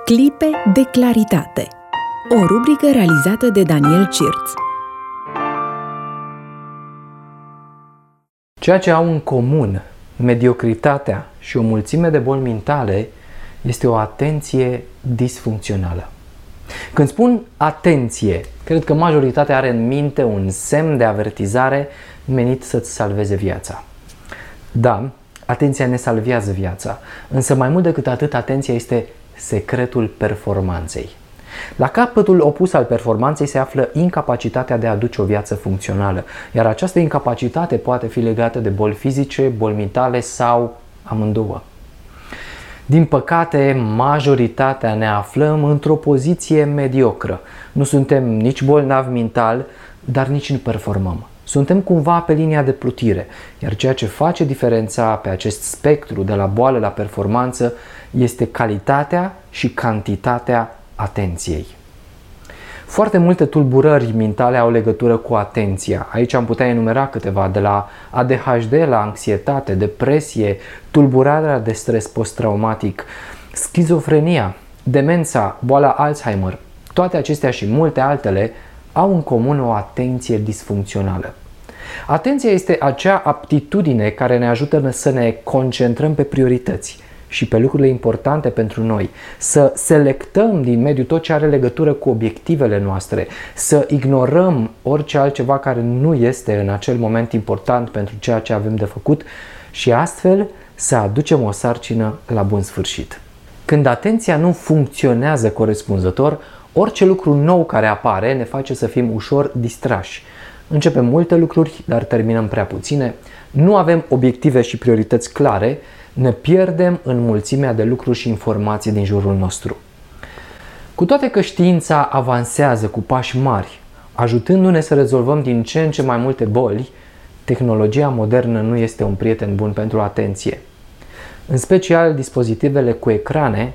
Clipe de claritate. O rubrică realizată de Daniel Cirț. Ceea ce au în comun mediocritatea și o mulțime de boli mentale este o atenție disfuncțională. Când spun atenție, cred că majoritatea are în minte un semn de avertizare menit să-ți salveze viața. Da, atenția ne salvează viața, însă mai mult decât atât, atenția este secretul performanței. La capătul opus al performanței se află incapacitatea de a aduce o viață funcțională, iar această incapacitate poate fi legată de boli fizice, boli mentale sau amândouă. Din păcate, majoritatea ne aflăm într-o poziție mediocră. Nu suntem nici bolnavi mental, dar nici nu performăm. Suntem cumva pe linia de plutire, iar ceea ce face diferența pe acest spectru de la boală la performanță este calitatea și cantitatea atenției. Foarte multe tulburări mentale au legătură cu atenția. Aici am putea enumera câteva, de la ADHD la anxietate, depresie, tulburarea de stres post-traumatic, schizofrenia, demența, boala Alzheimer. Toate acestea și multe altele au în comun o atenție disfuncțională. Atenția este acea aptitudine care ne ajută să ne concentrăm pe priorități și pe lucrurile importante pentru noi, să selectăm din mediu tot ce are legătură cu obiectivele noastre, să ignorăm orice altceva care nu este în acel moment important pentru ceea ce avem de făcut și astfel să aducem o sarcină la bun sfârșit. Când atenția nu funcționează corespunzător, orice lucru nou care apare ne face să fim ușor distrași. Începem multe lucruri, dar terminăm prea puține, nu avem obiective și priorități clare, ne pierdem în mulțimea de lucruri și informații din jurul nostru. Cu toate că știința avansează cu pași mari, ajutându-ne să rezolvăm din ce în ce mai multe boli, tehnologia modernă nu este un prieten bun pentru atenție. În special, dispozitivele cu ecrane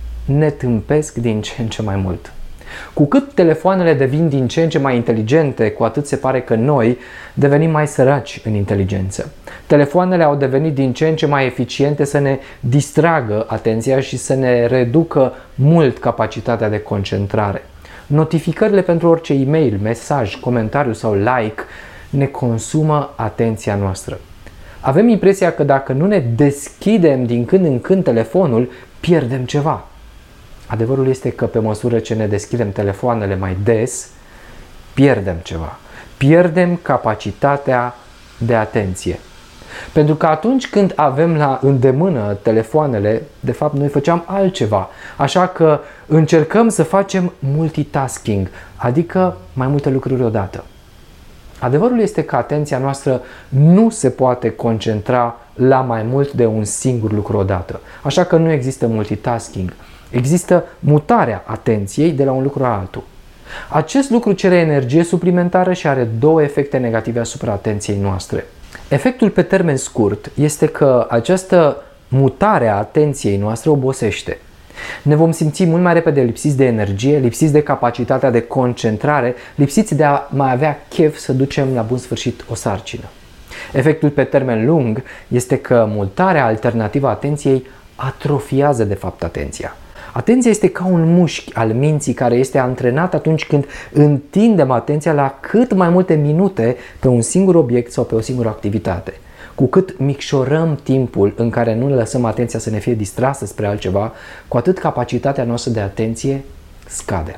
ne tâmpesc din ce în ce mai mult. Cu cât telefoanele devin din ce în ce mai inteligente, cu atât se pare că noi devenim mai săraci în inteligență. Telefoanele au devenit din ce în ce mai eficiente să ne distragă atenția și să ne reducă mult capacitatea de concentrare. Notificările pentru orice e-mail, mesaj, comentariu sau like ne consumă atenția noastră. Avem impresia că dacă nu ne deschidem din când în când telefonul, pierdem ceva. Adevărul este că pe măsură ce ne deschidem telefoanele mai des, pierdem ceva. Pierdem capacitatea de atenție. Pentru că atunci când avem la îndemână telefoanele, de fapt noi făceam altceva. Așa că încercăm să facem multitasking, adică mai multe lucruri odată. Adevărul este că atenția noastră nu se poate concentra la mai mult de un singur lucru odată. Așa că nu există multitasking. Există mutarea atenției de la un lucru la altul. Acest lucru cere energie suplimentară și are două efecte negative asupra atenției noastre. Efectul pe termen scurt este că această mutare a atenției noastre obosește. Ne vom simți mult mai repede lipsiți de energie, lipsiți de capacitatea de concentrare, lipsiți de a mai avea chef să ducem la bun sfârșit o sarcină. Efectul pe termen lung este că mutarea alternativă a atenției atrofiază de fapt atenția. Atenția este ca un mușchi al minții care este antrenat atunci când întindem atenția la cât mai multe minute pe un singur obiect sau pe o singură activitate. Cu cât micșorăm timpul în care nu ne lăsăm atenția să ne fie distrasă spre altceva, cu atât capacitatea noastră de atenție scade.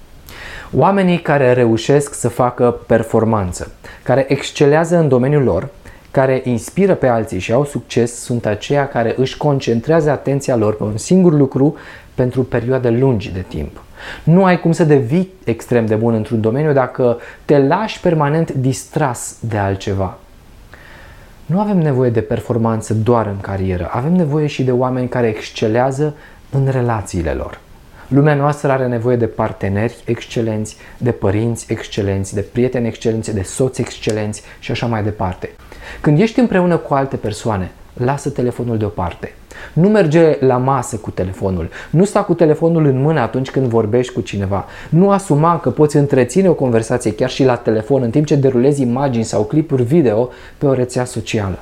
Oamenii care reușesc să facă performanță, care excelează în domeniul lor, care inspiră pe alții și au succes, sunt aceia care își concentrează atenția lor pe un singur lucru pentru perioade lungi de timp. Nu ai cum să devii extrem de bun într-un domeniu dacă te lași permanent distras de altceva. Nu avem nevoie de performanță doar în carieră, avem nevoie și de oameni care excelează în relațiile lor. Lumea noastră are nevoie de parteneri excelenți, de părinți excelenți, de prieteni excelenți, de soți excelenți și așa mai departe. Când ești împreună cu alte persoane, lasă telefonul deoparte. Nu merge la masă cu telefonul. Nu sta cu telefonul în mână atunci când vorbești cu cineva. Nu asuma că poți întreține o conversație chiar și la telefon în timp ce derulezi imagini sau clipuri video pe o rețea socială.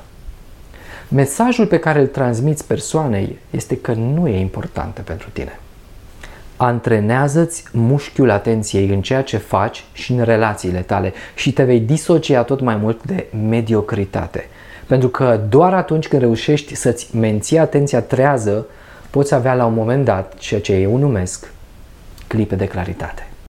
Mesajul pe care îl transmiți persoanei este că nu e importantă pentru tine. Antrenează-ți mușchiul atenției în ceea ce faci și în relațiile tale și te vei disocia tot mai mult de mediocritate. Pentru că doar atunci când reușești să-ți menții atenția trează, poți avea la un moment dat ceea ce eu numesc clipe de claritate.